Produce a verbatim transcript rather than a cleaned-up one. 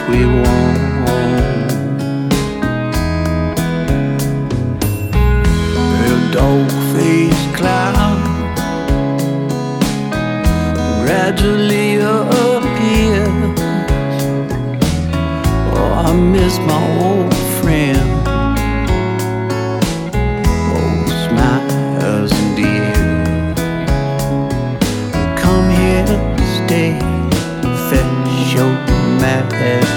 we want. A dog-faced cloud gradually appears. Oh, I miss my old friend.